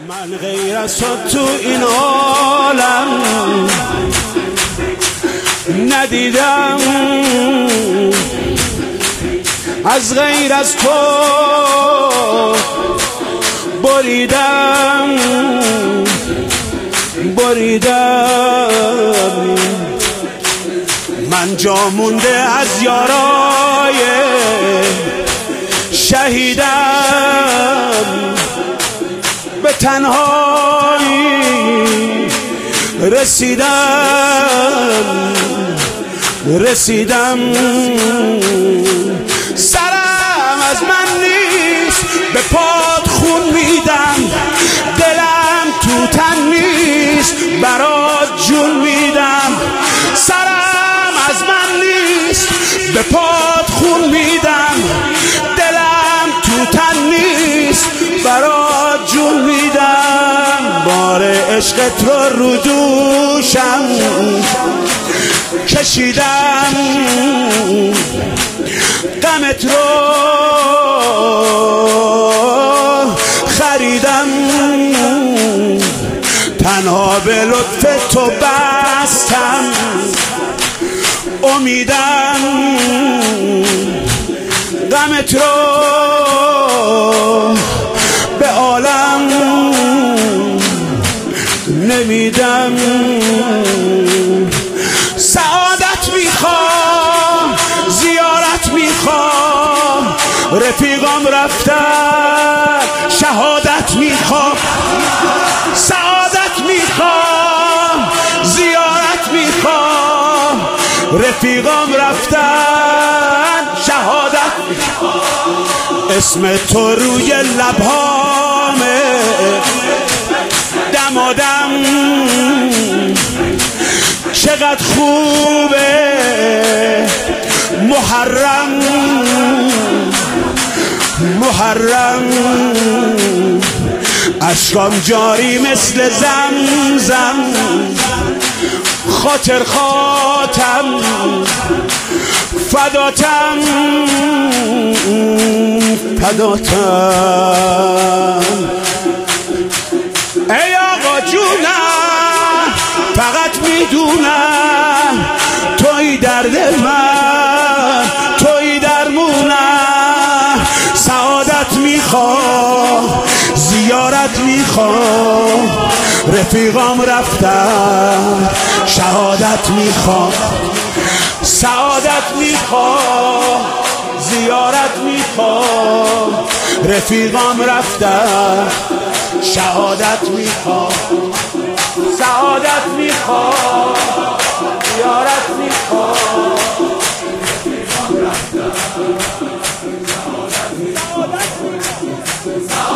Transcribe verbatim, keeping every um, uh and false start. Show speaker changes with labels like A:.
A: من غیر از تو تو این عالم ندیدم، از غیر از تو بریدم بریدم. من جا مونده از یارای شهیدم، به تنهایی رسیدم رسیدم. سرم از من نیست، به پات خون میدم، دلم تو تن نیست، برات جون میدم. سرم از من نیست، به پات خون میدم، دلم تو تن نیست، برات جون میدم. بار عشق تو رو دوشم کشیدم، غمت رو خریدم، تنها به لطف تو بستم امیدم. غمت رو به عالم نمیدم. سعادت میخوام، زیارت میخوام، رفیقام رفتن شهادت میخوام. سعادت میخوام، زیارت میخوام، رفیقام رفتن شهادت میخوام. اسم تو روی لبهامه دمادم، چقدر خوبه محرم محرم. اشکام جاری مثل زمزم، خاطر خاتم فداتم فداتم. ای آقا جونم، فقط میدونم توی درد من، توی درمونم. سعادت میخوام، زیارت میخوام، رفیقام رفتن شهادت میخوام. سعادت میخوام، زیارت میخوام، رفیقام رفتن شهادت میخوام. سعادت میخوام، زیارت میخوام، رفیقام رفتن شهادت میخوام.